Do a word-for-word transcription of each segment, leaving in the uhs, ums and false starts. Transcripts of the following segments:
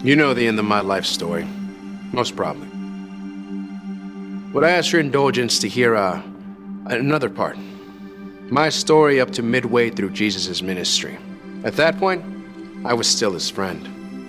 You know the end of my life story, most probably. Would I ask your indulgence to hear uh, another part? My story up to midway through Jesus' ministry. At that point, I was still his friend.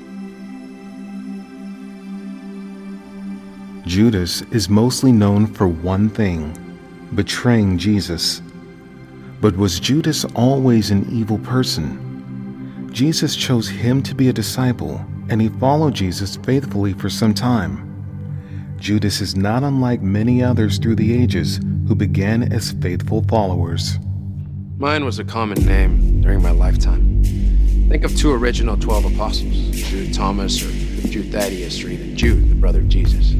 Judas is mostly known for one thing, betraying Jesus. But was Judas always an evil person? Jesus chose him to be a disciple, and he followed Jesus faithfully for some time. Judas is not unlike many others through the ages who began as faithful followers. Mine was a common name during my lifetime. Think of two original twelve apostles, Jude Thomas or Jude Thaddeus, or even Jude, the brother of Jesus.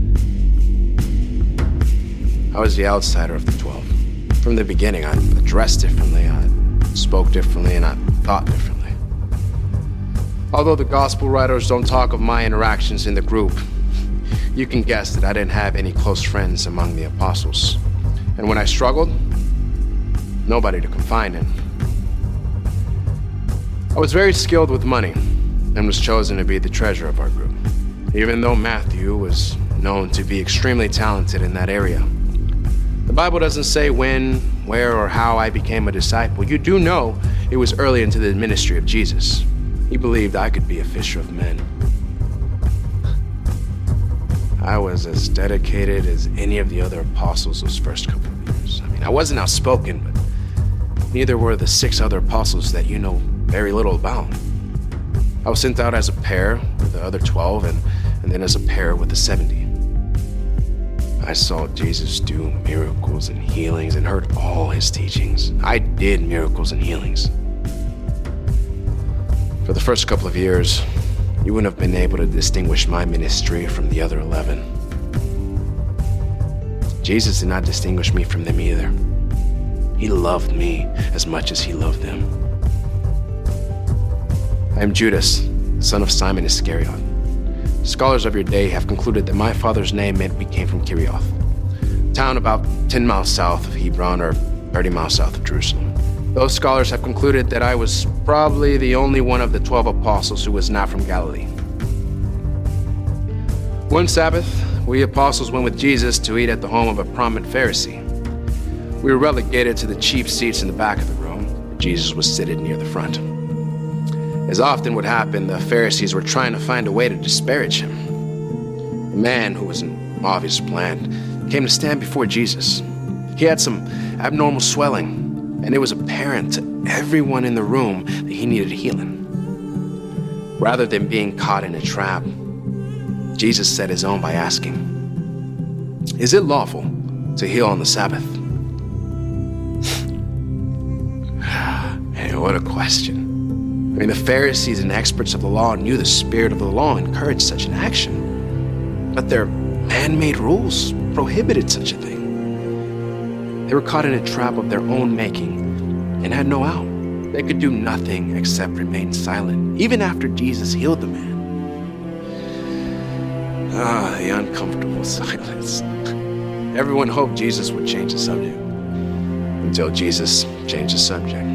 I was the outsider of the twelve. From the beginning, I dressed differently, I spoke differently, and I thought differently. Although the gospel writers don't talk of my interactions in the group, you can guess that I didn't have any close friends among the apostles. And when I struggled, nobody to confide in. I was very skilled with money and was chosen to be the treasurer of our group, even though Matthew was known to be extremely talented in that area. The Bible doesn't say when, where, or how I became a disciple. You do know it was early into the ministry of Jesus. He believed I could be a fisher of men. I was as dedicated as any of the other apostles those first couple of years. I mean, I wasn't outspoken, but neither were the six other apostles that you know very little about. I was sent out as a pair with the other twelve, and, and then as a pair with the seventy. I saw Jesus do miracles and healings and heard all his teachings. I did miracles and healings. For the first couple of years, you wouldn't have been able to distinguish my ministry from the other eleven. Jesus did not distinguish me from them either. He loved me as much as he loved them. I am Judas, son of Simon Iscariot. Scholars of your day have concluded that my father's name meant we came from Kirioth, a town about ten miles south of Hebron or thirty miles south of Jerusalem. Those scholars have concluded that I was probably the only one of the twelve apostles who was not from Galilee. One Sabbath, we apostles went with Jesus to eat at the home of a prominent Pharisee. We were relegated to the cheap seats in the back of the room, but Jesus was seated near the front. As often would happen, the Pharisees were trying to find a way to disparage him. A man who was an obvious plant came to stand before Jesus. He had some abnormal swelling, and it was apparent to everyone in the room that he needed healing. Rather than being caught in a trap, Jesus set his own by asking, "Is it lawful to heal on the Sabbath?" Man, what a question. I mean, the Pharisees and experts of the law knew the spirit of the law encouraged such an action, but their man-made rules prohibited such a thing. They were caught in a trap of their own making and had no out. They could do nothing except remain silent, even after Jesus healed the man. Ah, the uncomfortable silence. Everyone hoped Jesus would change the subject, until Jesus changed the subject.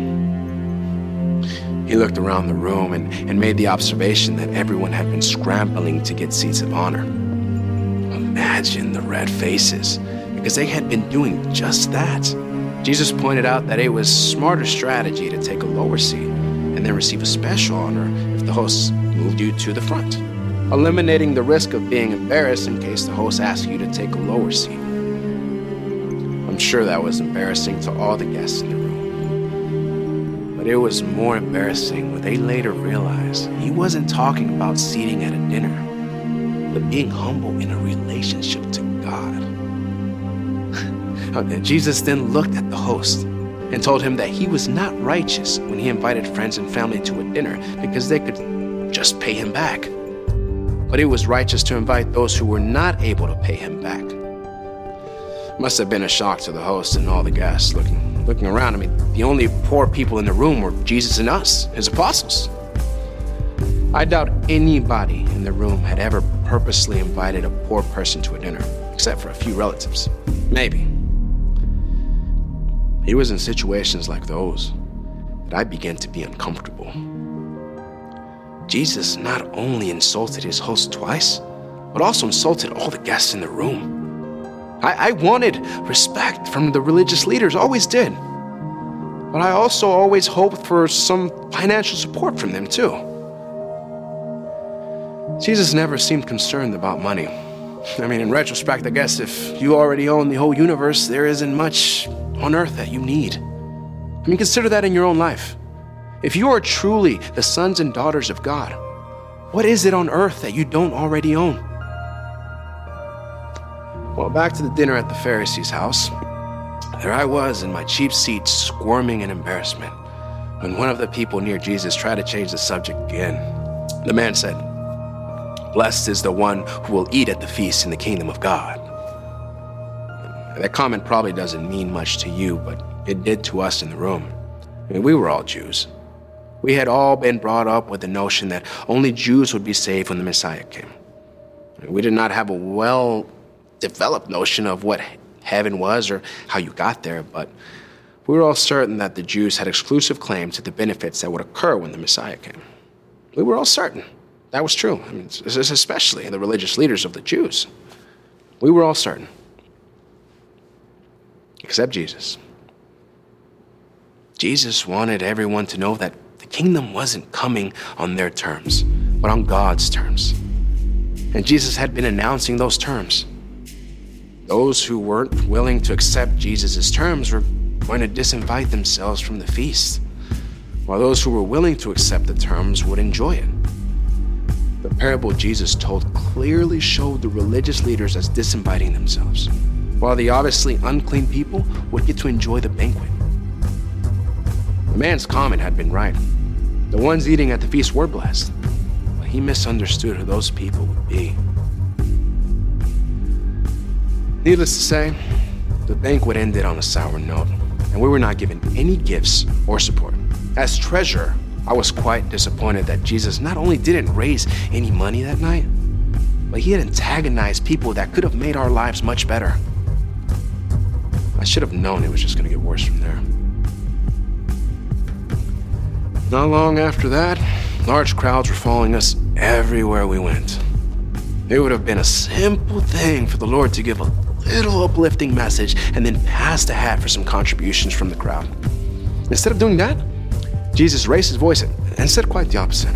He looked around the room and, and made the observation that everyone had been scrambling to get seats of honor. Imagine the red faces, because they had been doing just that. Jesus pointed out that it was smarter strategy to take a lower seat and then receive a special honor if the host moved you to the front, eliminating the risk of being embarrassed in case the host asked you to take a lower seat. I'm sure that was embarrassing to all the guests in the room. But it was more embarrassing when they later realized he wasn't talking about seating at a dinner, but being humble in a relationship to God. Jesus then looked at the host and told him that he was not righteous when he invited friends and family to a dinner because they could just pay him back. But it was righteous to invite those who were not able to pay him back. Must have been a shock to the host and all the guests looking looking around. I mean, the only poor people in the room were Jesus and us, his apostles. I doubt anybody in the room had ever purposely invited a poor person to a dinner, except for a few relatives. Maybe. It was in situations like those that I began to be uncomfortable. Jesus not only insulted his host twice, but also insulted all the guests in the room. I, I wanted respect from the religious leaders, always did. But I also always hoped for some financial support from them too. Jesus never seemed concerned about money. I mean, in retrospect, I guess if you already own the whole universe, there isn't much on earth that you need. I mean, consider that in your own life. If you are truly the sons and daughters of God, what is it on earth that you don't already own? Well, back to the dinner at the Pharisee's house. There I was in my cheap seat, squirming in embarrassment, when one of the people near Jesus tried to change the subject again. The man said, "Blessed is the one who will eat at the feast in the kingdom of God." That comment probably doesn't mean much to you, but it did to us in the room. I mean, we were all Jews. We had all been brought up with the notion that only Jews would be saved when the Messiah came. We did not have a well-developed notion of what heaven was or how you got there, but we were all certain that the Jews had exclusive claim to the benefits that would occur when the Messiah came. We were all certain that was true. I mean, especially the religious leaders of the Jews. We were all certain, except Jesus. Jesus wanted everyone to know that the kingdom wasn't coming on their terms, but on God's terms. And Jesus had been announcing those terms. Those who weren't willing to accept Jesus' terms were going to disinvite themselves from the feast, while those who were willing to accept the terms would enjoy it. The parable Jesus told clearly showed the religious leaders as disinviting themselves, while the obviously unclean people would get to enjoy the banquet. The man's comment had been right. The ones eating at the feast were blessed, but he misunderstood who those people would be. Needless to say, the banquet ended on a sour note, and we were not given any gifts or support. As treasurer, I was quite disappointed that Jesus not only didn't raise any money that night, but he had antagonized people that could have made our lives much better. I should have known it was just going to get worse from there. Not long after that, large crowds were following us everywhere we went. It would have been a simple thing for the Lord to give a little uplifting message and then pass the hat for some contributions from the crowd. Instead of doing that, Jesus raised his voice and said quite the opposite.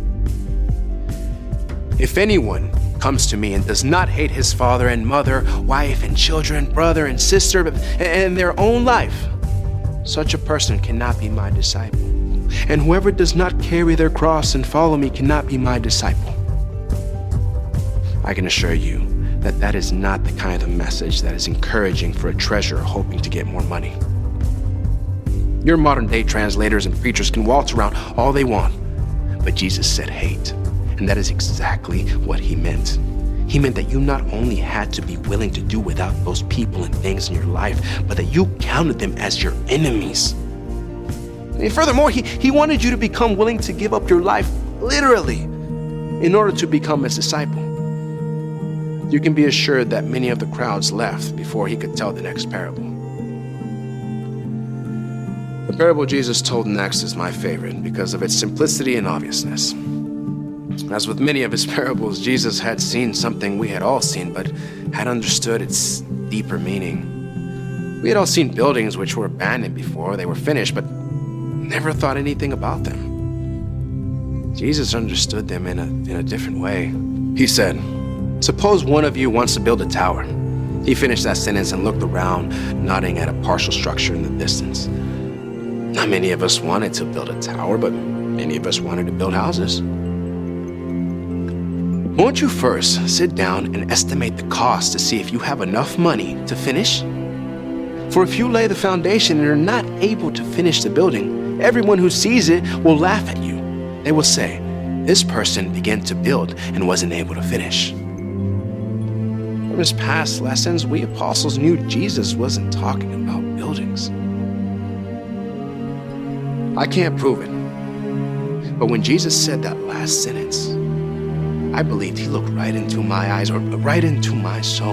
"If anyone comes to me and does not hate his father and mother, wife and children, brother and sister, and their own life, such a person cannot be my disciple. And whoever does not carry their cross and follow me cannot be my disciple." I can assure you that that is not the kind of message that is encouraging for a treasurer hoping to get more money. Your modern day translators and preachers can waltz around all they want, but Jesus said hate, and that is exactly what he meant. He meant that you not only had to be willing to do without those people and things in your life, but that you counted them as your enemies. And furthermore, he, he wanted you to become willing to give up your life literally in order to become his disciple. You can be assured that many of the crowds left before he could tell the next parable. The parable Jesus told next is my favorite because of its simplicity and obviousness. As with many of his parables, Jesus had seen something we had all seen, but had understood its deeper meaning. We had all seen buildings which were abandoned before they were finished, but never thought anything about them. Jesus understood them in a, in a different way. He said, "Suppose one of you wants to build a tower." He finished that sentence and looked around, nodding at a partial structure in the distance. Not many of us wanted to build a tower, but many of us wanted to build houses. Won't you first sit down and estimate the cost to see if you have enough money to finish? For if you lay the foundation and are not able to finish the building, everyone who sees it will laugh at you. They will say, "This person began to build and wasn't able to finish." From his past lessons, we apostles knew Jesus wasn't talking about buildings. I can't prove it, but when Jesus said that last sentence, I believed he looked right into my eyes, or right into my soul.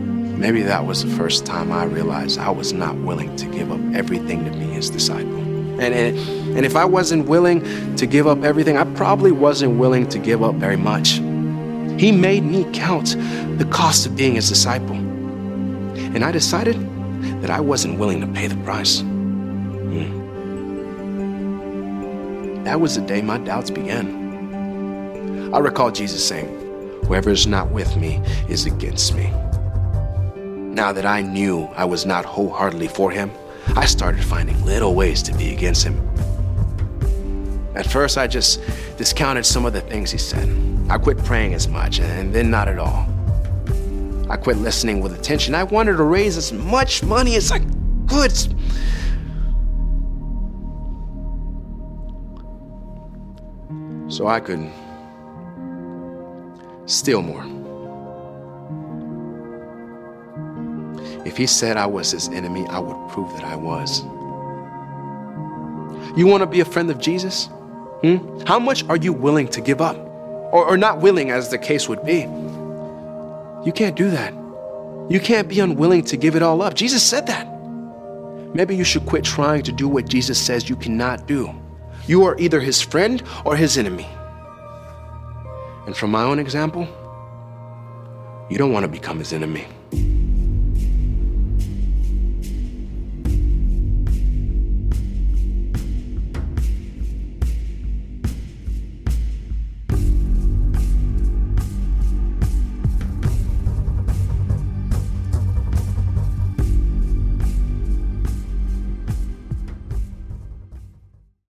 Maybe that was the first time I realized I was not willing to give up everything to be his disciple. And, and, and if I wasn't willing to give up everything, I probably wasn't willing to give up very much. He made me count the cost of being his disciple. And I decided that I wasn't willing to pay the price. Hmm. That was the day my doubts began. I recall Jesus saying, "Whoever is not with me is against me." Now that I knew I was not wholeheartedly for him, I started finding little ways to be against him. At first, I just discounted some of the things he said. I quit praying as much, and then not at all. I quit listening with attention. I wanted to raise as much money as I could. So I could steal more. If he said I was his enemy, I would prove that I was. You want to be a friend of Jesus? Hmm? How much are you willing to give up? Or, or not willing, as the case would be? You can't do that. You can't be unwilling to give it all up. Jesus said that. Maybe you should quit trying to do what Jesus says you cannot do. You are either his friend or his enemy. And from my own example, you don't want to become his enemy.